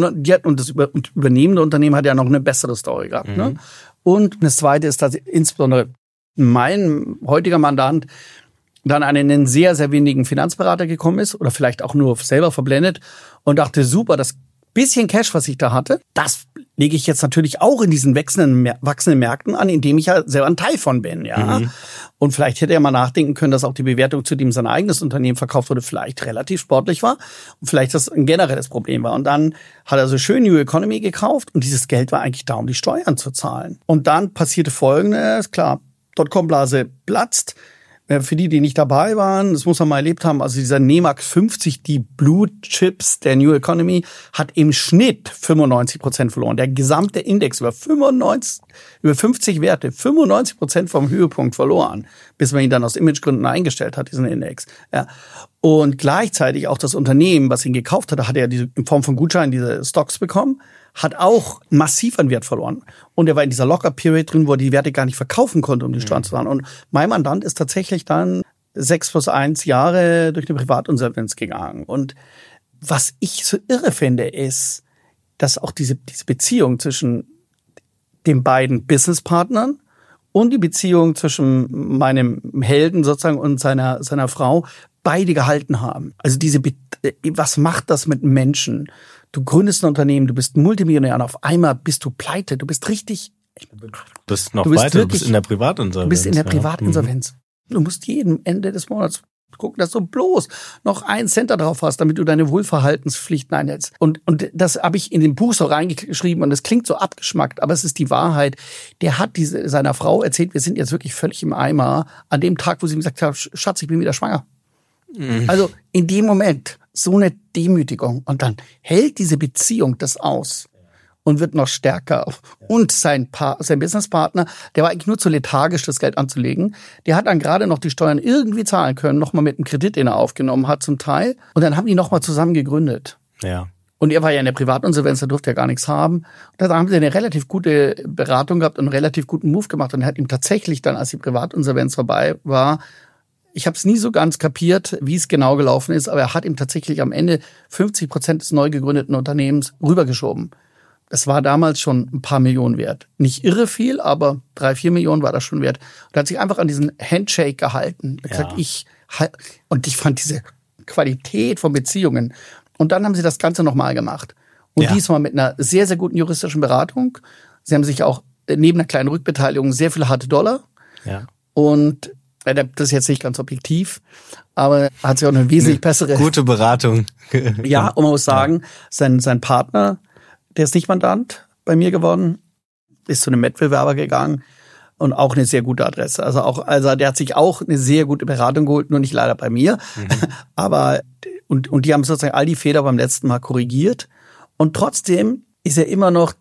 übernehmende Unternehmen hat ja noch eine bessere Story gehabt. Ne? Und das Zweite ist, dass insbesondere mein heutiger Mandant dann an einen sehr, sehr wenigen Finanzberater gekommen ist oder vielleicht auch nur selber verblendet und dachte, super, das bisschen Cash, was ich da hatte, das lege ich jetzt natürlich auch in diesen wachsenden Märkten an, indem ich ja selber ein Teil von bin, ja. Und vielleicht hätte er mal nachdenken können, dass auch die Bewertung, zu dem sein eigenes Unternehmen verkauft wurde, vielleicht relativ sportlich war und vielleicht das ein generelles Problem war. Und dann hat er so schön New Economy gekauft und dieses Geld war eigentlich da, um die Steuern zu zahlen. Und dann passierte Folgendes, klar, Dotcom-Blase platzt. Für die nicht dabei waren, das muss man mal erlebt haben, also dieser NEMAX 50, die Blue Chips der New Economy, hat im Schnitt 95% verloren. Der gesamte Index über 50 Werte, 95% vom Höhepunkt verloren, bis man ihn dann aus Imagegründen eingestellt hat, diesen Index. Ja. Und gleichzeitig auch das Unternehmen, was ihn gekauft hatte, hat er in Form von Gutscheinen diese Stocks bekommen, hat auch massiv an Wert verloren. Und er war in dieser Lock-up-Period drin, wo er die Werte gar nicht verkaufen konnte, um die Steuern zu zahlen. Und mein Mandant ist tatsächlich dann 6+1 Jahre durch eine Privatinsolvenz gegangen. Und was ich so irre finde, ist, dass auch diese Beziehung zwischen den beiden Businesspartnern und die Beziehung zwischen meinem Helden sozusagen und seiner Frau beide gehalten haben. Also was macht das mit Menschen? Du gründest ein Unternehmen, du bist Multimillionär und auf einmal bist du pleite. Du bist richtig... Du bist noch weiter, du bist in der Privatinsolvenz. Du bist in der Privatinsolvenz. Du musst jeden Ende des Monats gucken, dass du bloß noch 1 Cent da drauf hast, damit du deine Wohlverhaltenspflichten einhältst. Und das habe ich in dem Buch so reingeschrieben und das klingt so abgeschmackt, aber es ist die Wahrheit. Der hat seiner Frau erzählt, wir sind jetzt wirklich völlig im Eimer, an dem Tag, wo sie ihm gesagt hat, Schatz, ich bin wieder schwanger. Also in dem Moment so eine Demütigung und dann hält diese Beziehung das aus und wird noch stärker. Und sein Businesspartner, der war eigentlich nur zu lethargisch, das Geld anzulegen, der hat dann gerade noch die Steuern irgendwie zahlen können, nochmal mit einem Kredit, den er aufgenommen hat zum Teil. Und dann haben die nochmal zusammen gegründet. Ja. Und er war ja in der Privatinsolvenz, da durfte er gar nichts haben. Und da haben sie eine relativ gute Beratung gehabt und einen relativ guten Move gemacht. Und er hat ihm tatsächlich dann, als die Privatinsolvenz vorbei war, ich habe es nie so ganz kapiert, wie es genau gelaufen ist, aber er hat ihm tatsächlich am Ende 50% des neu gegründeten Unternehmens rübergeschoben. Das war damals schon ein paar Millionen wert. Nicht irre viel, aber 3-4 Millionen war das schon wert. Und er hat sich einfach an diesen Handshake gehalten. Er hat gesagt, und ich fand diese Qualität von Beziehungen. Und dann haben sie das Ganze nochmal gemacht. Und diesmal mit einer sehr, sehr guten juristischen Beratung. Sie haben sich auch neben einer kleinen Rückbeteiligung sehr viele harte Dollar. Ja. Und das ist jetzt nicht ganz objektiv, aber hat sich auch eine wesentlich bessere... Gute Beratung. Ja, und man muss sagen, sein Partner, der ist nicht Mandant bei mir geworden, ist zu einem Wettbewerber gegangen und auch eine sehr gute Adresse. Also der hat sich auch eine sehr gute Beratung geholt, nur nicht leider bei mir. Aber und die haben sozusagen all die Fehler beim letzten Mal korrigiert. Und trotzdem ist er immer noch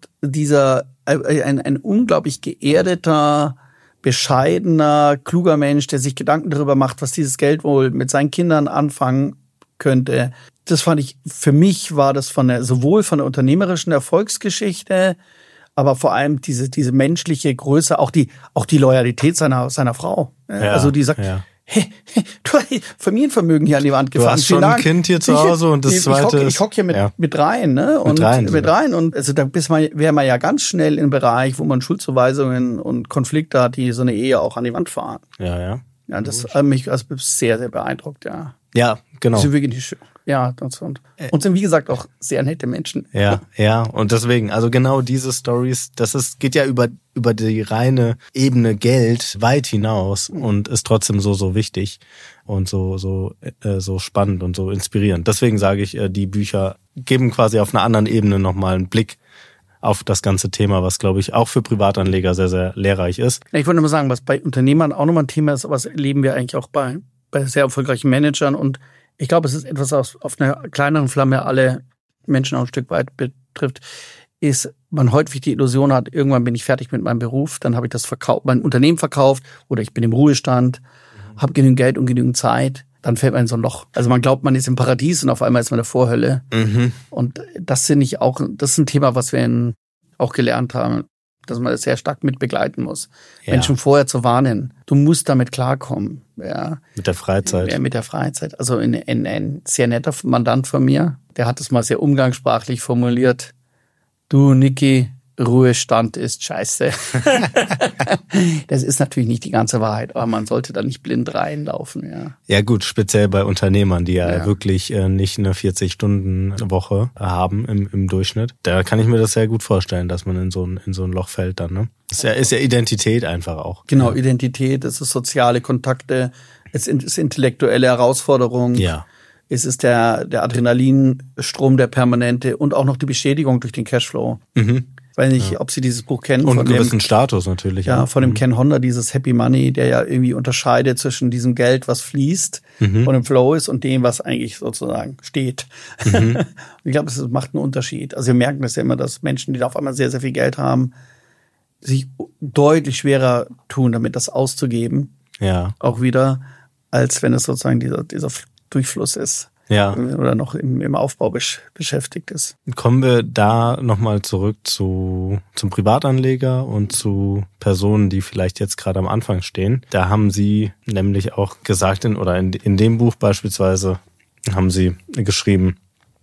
ein unglaublich geerdeter, bescheidener, kluger Mensch, der sich Gedanken darüber macht, was dieses Geld wohl mit seinen Kindern anfangen könnte. Das fand ich, für mich war das sowohl von der unternehmerischen Erfolgsgeschichte, aber vor allem diese menschliche Größe, auch die Loyalität seiner Frau. Ja, also die sagt, hey, du hast Familienvermögen hier an die Wand gefahren. Du hast schon ein Kind hier zu Hause und das zweite ist... Ich hock hier mit rein, ne? Und mit rein. Und also da wäre man ja ganz schnell im Bereich, wo man Schuldzuweisungen und Konflikte hat, die so eine Ehe auch an die Wand fahren. Ja, das hat mich sehr, sehr beeindruckt, ja. Ja, genau. Sie wirklich schön. Ja, und sind wie gesagt auch sehr nette Menschen. Ja, und deswegen, also genau diese Stories, geht ja über die reine Ebene Geld weit hinaus und ist trotzdem so wichtig und so spannend und so inspirierend. Deswegen sage ich, die Bücher geben quasi auf einer anderen Ebene nochmal einen Blick auf das ganze Thema, was, glaube ich, auch für Privatanleger sehr, sehr lehrreich ist. Ich wollte nur mal sagen, was bei Unternehmern auch nochmal ein Thema ist, was erleben wir eigentlich auch bei sehr erfolgreichen Managern, und ich glaube, es ist etwas, was auf einer kleineren Flamme alle Menschen auch ein Stück weit betrifft, ist, man häufig die Illusion hat, irgendwann bin ich fertig mit meinem Beruf, dann habe ich mein Unternehmen verkauft oder ich bin im Ruhestand, habe genügend Geld und genügend Zeit, dann fällt man in so ein Loch. Also man glaubt, man ist im Paradies und auf einmal ist man in der Vorhölle. Und das ist ein Thema, was wir auch gelernt haben, dass man das sehr stark mit begleiten muss. Ja. Menschen vorher zu warnen. Du musst damit klarkommen. Ja. Mit der Freizeit. Ja, mit der Freizeit. Also ein sehr netter Mandant von mir, der hat es mal sehr umgangssprachlich formuliert. Du, Niki, Ruhestand ist scheiße. Das ist natürlich nicht die ganze Wahrheit, aber man sollte da nicht blind reinlaufen. Ja, ja gut, speziell bei Unternehmern, die ja wirklich nicht eine 40-Stunden-Woche haben im Durchschnitt. Da kann ich mir das sehr gut vorstellen, dass man in so ein Loch fällt dann. Ne? Ist ja Identität einfach auch. Genau, Identität, es ist soziale Kontakte, es ist intellektuelle Herausforderung. Ja. Es ist der Adrenalinstrom, der permanente und auch noch die Bestätigung durch den Cashflow. Ich weiß nicht, ob Sie dieses Buch kennen. Und einen gewissen Status natürlich. Ja, von dem Ken Honda, dieses Happy Money, der ja irgendwie unterscheidet zwischen diesem Geld, was fließt und im Flow ist und dem, was eigentlich sozusagen steht. Und ich glaube, das macht einen Unterschied. Also wir merken das ja immer, dass Menschen, die da auf einmal sehr, sehr viel Geld haben, sich deutlich schwerer tun, damit das auszugeben. Ja. Auch wieder, als wenn es sozusagen dieser Durchfluss ist. Ja. Oder noch im Aufbau beschäftigt ist. Kommen wir da nochmal zurück zum Privatanleger und zu Personen, die vielleicht jetzt gerade am Anfang stehen. Da haben Sie nämlich auch gesagt, in dem Buch beispielsweise haben Sie geschrieben,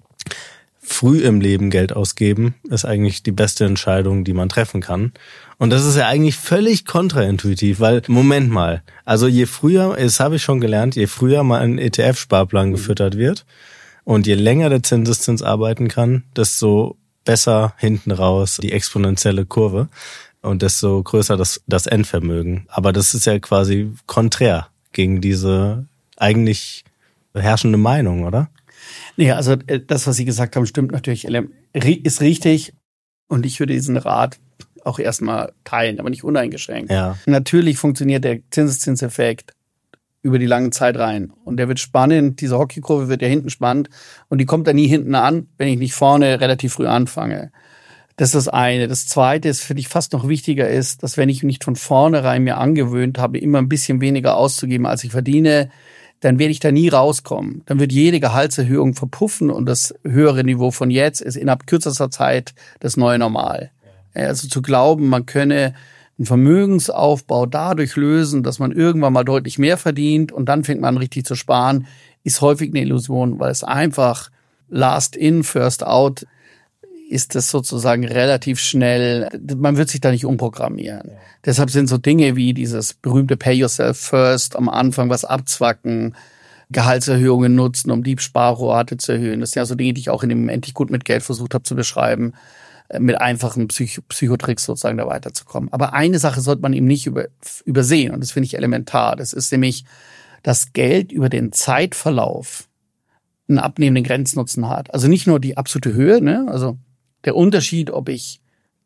früh im Leben Geld ausgeben ist eigentlich die beste Entscheidung, die man treffen kann. Und das ist ja eigentlich völlig kontraintuitiv, weil, Moment mal, also je früher, das habe ich schon gelernt, je früher mal ein ETF-Sparplan gefüttert wird und je länger der Zinseszins arbeiten kann, desto besser hinten raus die exponentielle Kurve und desto größer das Endvermögen. Aber das ist ja quasi konträr gegen diese eigentlich herrschende Meinung, oder? Nee, also das, was Sie gesagt haben, stimmt natürlich, ist richtig. Und ich würde diesen Rat auch erstmal teilen, aber nicht uneingeschränkt. Ja. Natürlich funktioniert der Zinseszinseffekt über die lange Zeit rein. Und der wird spannend, diese Hockeykurve wird ja hinten spannend. Und die kommt dann nie hinten an, wenn ich nicht vorne relativ früh anfange. Das ist das eine. Das zweite ist, finde ich, fast noch wichtiger ist, dass wenn ich nicht von vornherein mir angewöhnt habe, immer ein bisschen weniger auszugeben, als ich verdiene, dann werde ich da nie rauskommen. Dann wird jede Gehaltserhöhung verpuffen und das höhere Niveau von jetzt ist innerhalb kürzester Zeit das neue Normal. Also zu glauben, man könne einen Vermögensaufbau dadurch lösen, dass man irgendwann mal deutlich mehr verdient und dann fängt man an, richtig zu sparen, ist häufig eine Illusion, weil es einfach last in, first out ist das sozusagen relativ schnell, man wird sich da nicht umprogrammieren. Ja. Deshalb sind so Dinge wie dieses berühmte Pay Yourself First, am Anfang was abzwacken, Gehaltserhöhungen nutzen, um die Sparrate zu erhöhen. Das sind ja so Dinge, die ich auch in dem Endlich gut mit Geld versucht habe zu beschreiben, mit einfachen Psychotricks sozusagen da weiterzukommen. Aber eine Sache sollte man eben nicht übersehen und das finde ich elementar. Das ist nämlich, dass Geld über den Zeitverlauf einen abnehmenden Grenznutzen hat. Also nicht nur die absolute Höhe, ne? Also der Unterschied, ob ich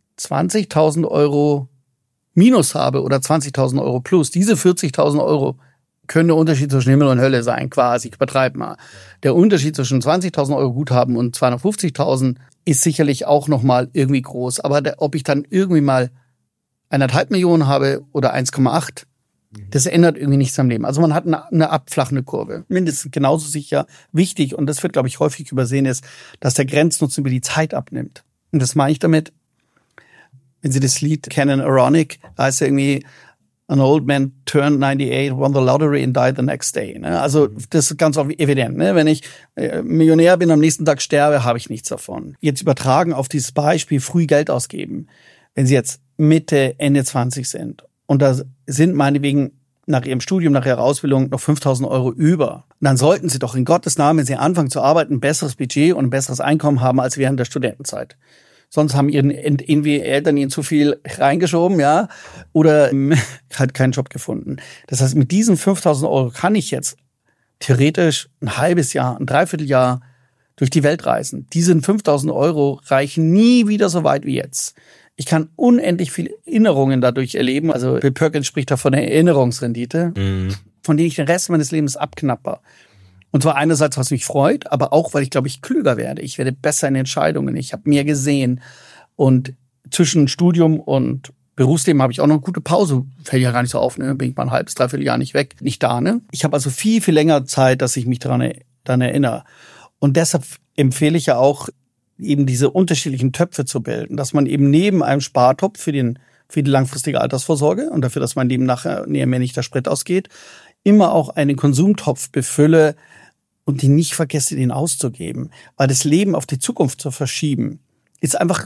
20.000 Euro minus habe oder 20.000 Euro plus, diese 40.000 Euro können der Unterschied zwischen Himmel und Hölle sein, quasi, ich übertreibe mal. Der Unterschied zwischen 20.000 Euro Guthaben und 250.000 ist sicherlich auch nochmal irgendwie groß. Aber ob ich dann irgendwie mal 1,5 Millionen habe oder 1,8, das ändert irgendwie nichts am Leben. Also man hat eine abflachende Kurve. Mindestens genauso sicher wichtig, und das wird, glaube ich, häufig übersehen, ist, dass der Grenznutzen über die Zeit abnimmt. Und das meine ich damit, wenn Sie das Lied kennen, Ironic, da heißt ja irgendwie, an old man turned 98, won the lottery and died the next day. Also das ist ganz evident. Wenn ich Millionär bin, am nächsten Tag sterbe, habe ich nichts davon. Jetzt übertragen auf dieses Beispiel früh Geld ausgeben. Wenn Sie jetzt Mitte, Ende 20 sind und da sind meinetwegen nach Ihrem Studium, nach Ihrer Ausbildung noch 5.000 Euro über, dann sollten Sie doch in Gottes Namen, wenn Sie anfangen zu arbeiten, ein besseres Budget und ein besseres Einkommen haben als während der Studentenzeit. Sonst haben irgendwie Eltern ihnen zu viel reingeschoben, ja, oder halt keinen Job gefunden. Das heißt, mit diesen 5.000 Euro kann ich jetzt theoretisch ein halbes Jahr, ein Dreivierteljahr durch die Welt reisen. Diese 5.000 Euro reichen nie wieder so weit wie jetzt. Ich kann unendlich viele Erinnerungen dadurch erleben. Also Bill Perkins spricht da von der Erinnerungsrendite, von denen ich den Rest meines Lebens abknapper. Und zwar einerseits, was mich freut, aber auch, weil ich, glaube ich, klüger werde. Ich werde besser in Entscheidungen. Ich habe mehr gesehen. Und zwischen Studium und Berufsleben habe ich auch noch eine gute Pause. Fällt ja gar nicht so auf, ne? Bin ich mal ein halbes, dreiviertel Jahr nicht weg. Nicht da, ne? Ich habe also viel, viel länger Zeit, dass ich mich daran erinnere. Und deshalb empfehle ich ja auch, eben diese unterschiedlichen Töpfe zu bilden. Dass man eben neben einem Spartopf für die langfristige Altersvorsorge und dafür, dass mein Leben nachher mir nicht der Sprit ausgeht, immer auch einen Konsumtopf befülle, und die nicht vergesse, den auszugeben. Weil das Leben auf die Zukunft zu verschieben, ist einfach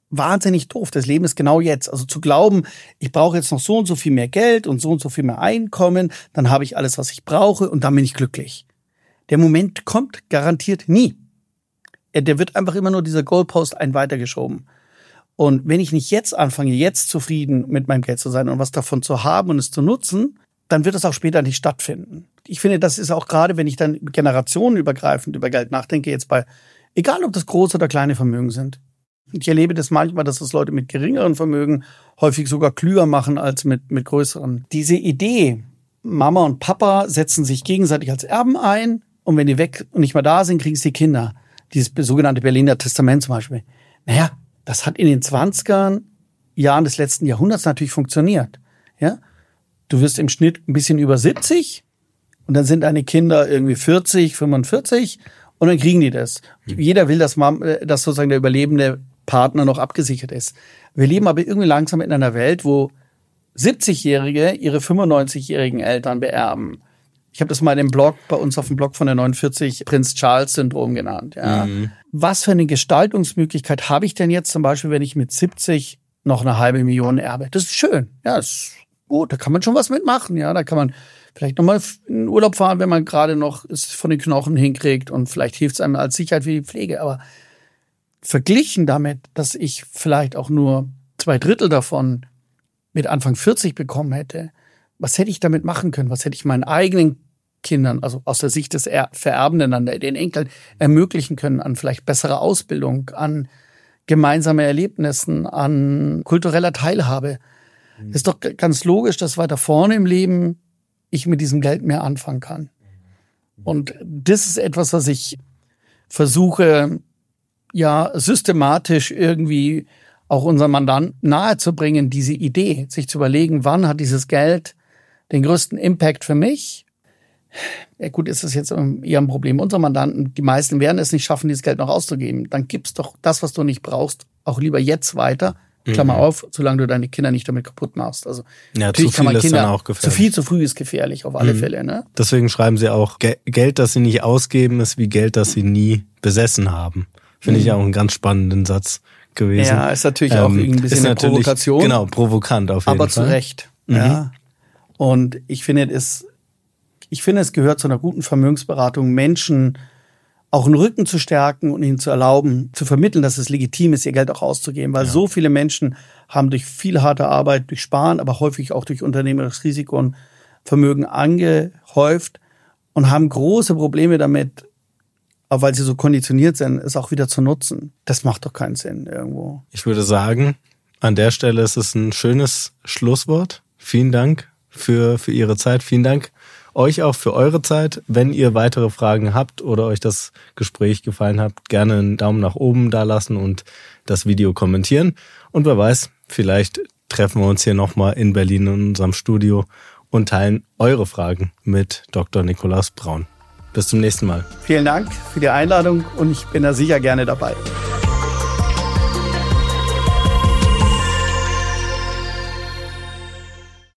wahnsinnig doof. Das Leben ist genau jetzt. Also zu glauben, ich brauche jetzt noch so und so viel mehr Geld und so viel mehr Einkommen, dann habe ich alles, was ich brauche und dann bin ich glücklich. Der Moment kommt garantiert nie. Der wird einfach immer nur dieser Goalpost einen weitergeschoben. Und wenn ich nicht jetzt anfange, jetzt zufrieden mit meinem Geld zu sein und was davon zu haben und es zu nutzen, dann wird es auch später nicht stattfinden. Ich finde, das ist auch gerade, wenn ich dann generationenübergreifend über Geld nachdenke, jetzt egal ob das große oder kleine Vermögen sind. Ich erlebe das manchmal, dass das Leute mit geringeren Vermögen häufig sogar klüger machen als mit größeren. Diese Idee, Mama und Papa setzen sich gegenseitig als Erben ein und wenn die weg und nicht mehr da sind, kriegen es die Kinder. Dieses sogenannte Berliner Testament zum Beispiel. Naja, das hat in den 20er Jahren des letzten Jahrhunderts natürlich funktioniert. Ja? Du wirst im Schnitt ein bisschen über 70 und dann sind deine Kinder irgendwie 40, 45 und dann kriegen die das. Jeder will, dass sozusagen der überlebende Partner noch abgesichert ist. Wir leben aber irgendwie langsam in einer Welt, wo 70-Jährige ihre 95-jährigen Eltern beerben. Ich habe das mal in dem Blog, bei uns auf dem Blog von der 49 Prinz-Charles-Syndrom genannt. Ja. Was für eine Gestaltungsmöglichkeit habe ich denn jetzt zum Beispiel, wenn ich mit 70 noch 500.000 erbe? Das ist schön. Ja, das ist gut. Da kann man schon was mitmachen. Ja, da kann man vielleicht nochmal in Urlaub fahren, wenn man gerade noch es von den Knochen hinkriegt und vielleicht hilft es einem als Sicherheit für die Pflege. Aber verglichen damit, dass ich vielleicht auch nur 2/3 davon mit Anfang 40 bekommen hätte, was hätte ich damit machen können? Was hätte ich meinen eigenen Kindern, also aus der Sicht des Vererbenden, an den Enkeln, ermöglichen können an vielleicht bessere Ausbildung, an gemeinsame Erlebnissen, an kultureller Teilhabe? Ist doch ganz logisch, dass weiter vorne im Leben ich mit diesem Geld mehr anfangen kann. Und das ist etwas, was ich versuche, ja, systematisch irgendwie auch unseren Mandanten nahezubringen, diese Idee, sich zu überlegen, wann hat dieses Geld den größten Impact für mich? Ja gut, ist das jetzt eher ein Problem unserer Mandanten. Die meisten werden es nicht schaffen, dieses Geld noch auszugeben. Dann gibst doch das, was du nicht brauchst, auch lieber jetzt weiter. Klammer auf, solange du deine Kinder nicht damit kaputt machst. Also ja, natürlich kann man Kinder, ist dann auch gefährlich. Zu viel zu früh ist gefährlich, auf alle Fälle. Ne? Deswegen schreiben sie auch, Geld, das sie nicht ausgeben, ist wie Geld, das sie nie besessen haben. Finde ich auch einen ganz spannenden Satz gewesen. Ja, ist natürlich auch ein bisschen eine Provokation. Genau, provokant auf jeden Fall. Aber zu Recht. Ja. Und ich finde, es gehört zu einer guten Vermögensberatung, Menschen auch einen Rücken zu stärken und ihnen zu erlauben, zu vermitteln, dass es legitim ist, ihr Geld auch auszugeben. Weil so viele Menschen haben durch viel harte Arbeit, durch Sparen, aber häufig auch durch unternehmerisches Risiko und Vermögen angehäuft und haben große Probleme damit, auch weil sie so konditioniert sind, es auch wieder zu nutzen. Das macht doch keinen Sinn irgendwo. Ich würde sagen, an der Stelle ist es ein schönes Schlusswort. Vielen Dank für Ihre Zeit. Vielen Dank euch auch für eure Zeit. Wenn ihr weitere Fragen habt oder euch das Gespräch gefallen hat, gerne einen Daumen nach oben da lassen und das Video kommentieren. Und wer weiß, vielleicht treffen wir uns hier nochmal in Berlin in unserem Studio und teilen eure Fragen mit Dr. Nikolaus Braun. Bis zum nächsten Mal. Vielen Dank für die Einladung und ich bin da sicher gerne dabei.